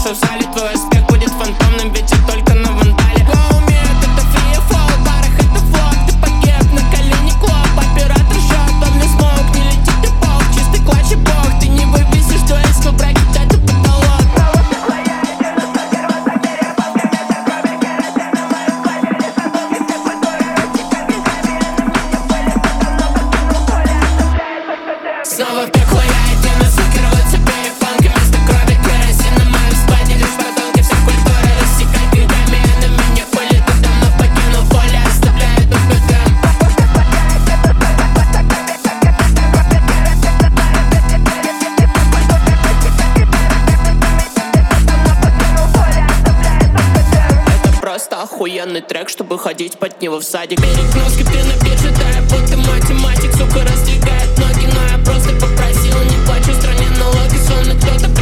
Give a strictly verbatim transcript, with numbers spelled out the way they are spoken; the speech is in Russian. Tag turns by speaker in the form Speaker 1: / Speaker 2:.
Speaker 1: в зале. Твой успех будет фантомным, ведь я только на вандале. Flow умеет, это free flow, в барах это флот. Ты погиб на колени клоп, оператор шот, он не смог, не летит ты пол. Чистый клатч и бог, ты не вывесишь твой скилл, бракет, это потолок. Снова в пекло я иду, насыкиваются перепонки. Вместо крови керосин на моем спаде, лишь подонки. Вся культура рассекай криками, а на меня пулит. Ты давно покинул поле, оставляет на пути. Это просто охуенный трек, чтобы ходить под него в садик. Перегнул скрипты на бирже, да я будто математик. Сука раздвигает ноги, но я просто попросил, не плачу в стране налоги, словно кто-то